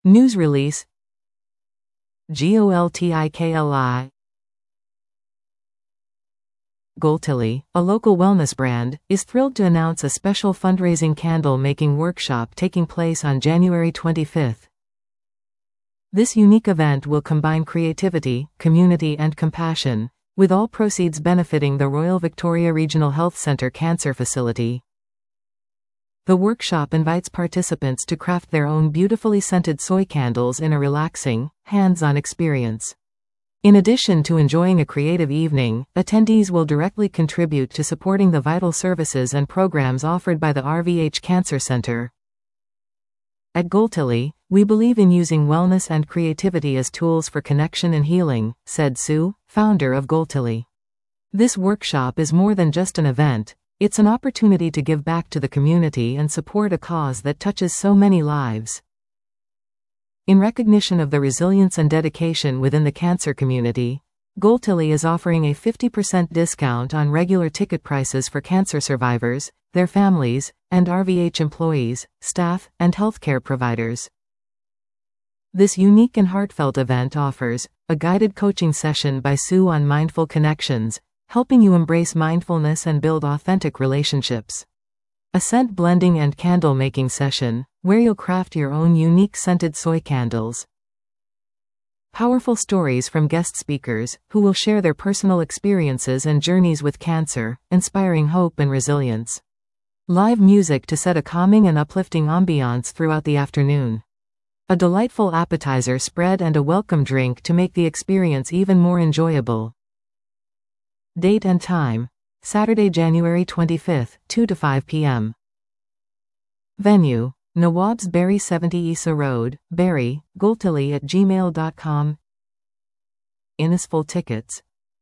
News release. GOLTIKLI. Goltilly, a local wellness brand, is thrilled to announce a special fundraising candle-making workshop taking place on January 25. This unique event will combine creativity, community and compassion, with all proceeds benefiting the Royal Victoria Regional Health Centre Cancer Facility. The workshop invites participants to craft their own beautifully scented soy candles in a relaxing, hands-on experience. In addition to enjoying a creative evening, attendees will directly contribute to supporting the vital services and programs offered by the RVH Cancer Centre. At Goltilly, we believe in using wellness and creativity as tools for connection and healing, said Sue, founder of Goltilly. This workshop is more than just an event, it's an opportunity to give back to the community and support a cause that touches so many lives. In recognition of the resilience and dedication within the cancer community, Goltilly is offering a 50% discount on regular ticket prices for cancer survivors, their families, and RVH employees, staff, and healthcare providers. This unique and heartfelt event offers a guided coaching session by Sue on mindful connections, helping you embrace mindfulness and build authentic relationships. A scent blending and candle making session, where you'll craft your own unique scented soy candles. Powerful stories from guest speakers, who will share their personal experiences and journeys with cancer, inspiring hope and resilience. Live music to set a calming and uplifting ambiance throughout the afternoon. A delightful appetizer spread and a welcome drink to make the experience even more enjoyable. Date and time: Saturday, January 25, 2 to 5 p.m. Venue: Nawab's Berry 70 Issa Road, Berry, goltilly@gmail.com. Full tickets.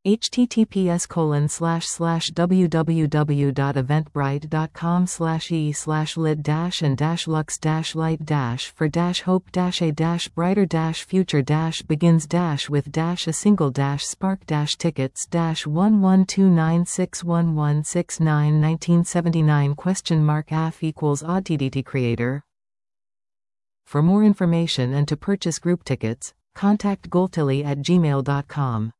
https://www.eventbrite.com/e/lid-and-lux-light-for-hope-a-dash-a-single-brighter-future-F=odd-TDT creator. For more information and to purchase group tickets, contact goltilly@gmail.com.